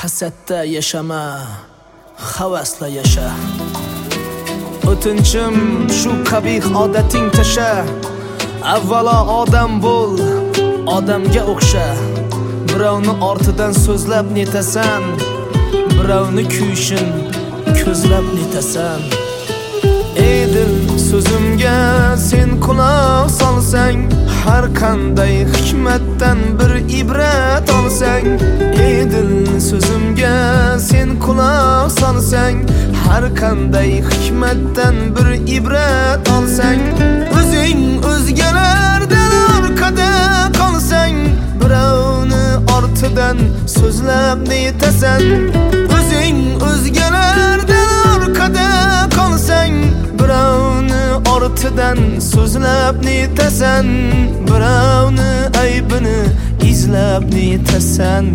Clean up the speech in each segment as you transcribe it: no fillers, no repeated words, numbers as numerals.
Hasadda yashama, havasla yasha. O'tinchim shu qabih odating tasha. Avvalo odam bo'l, odamga o'xsha. Birovni ortidan so'zlab netasan, birovni kuyishin ko'zlab netasan. Ey dil, so'zimga sen quloq solsang, har qanday hikmatdan bir ibrat olsang. Ey dil, so'zimga sen quloq solsang, har qanday hikmatdan bir ibrat olsang. O'zing o'zgalardan orqada qolsang, birovni ortidan so'zlab netasan. O'zing o'zgalardan orqada qolsang, birovni ortidan so'zlab netasan. Birovni aybini izlab netasan.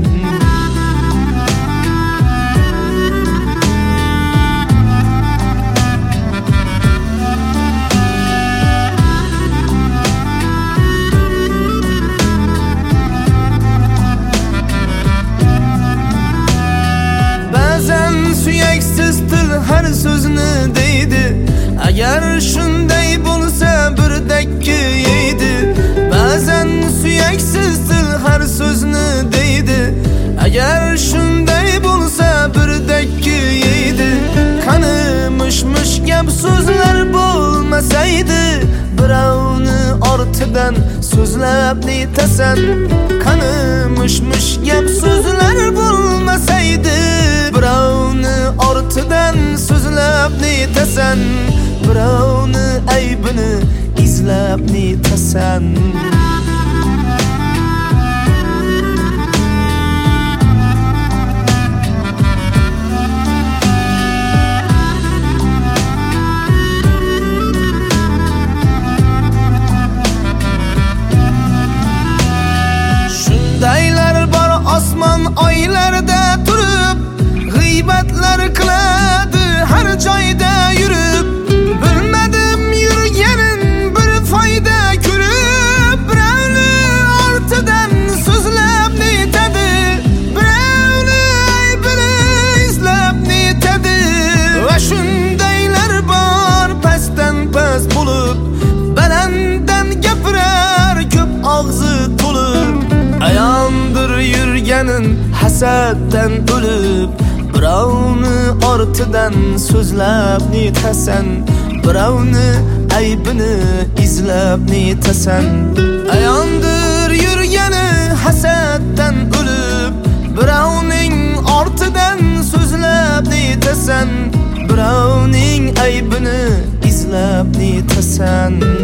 Ba'zan suyaksiz til har so'zni deydi. Agar shunday bo'lsa birdakki yeydi. Ba'zan suyaksiz til har so'zni deydi. Agar shunday bo'lsa birdakki yeydi. Qani mush gap so'zlar bo'lmasaydi, birovni ortidan so'zlab netasan. Qani mush gap so'zlar bo'lmasaydi, birovni ortidan so'zlab netasan. Birovni aybini izlab netasan. Shundaylar bor osmon oylarda turib, g'iybatlar qiladi har joyda yurib. Bilmadim yurganin bir foyda ko'rib, birovni ortidan so'zlab netadi, birovni aybini izlab netadi. Va shundaylar bor pastdan past bo'lib, balanddan gapirar ko'p og'zi to'lib. Ayondir yurganin hasaddan o'lib, birovni ortidan so'zlab netasan. Birovni aybini izlab netasan. Ayondir yurgani hasaddan o'lib, birovning ortidan so'zlab netasan. Birovning aybini izlab netasan.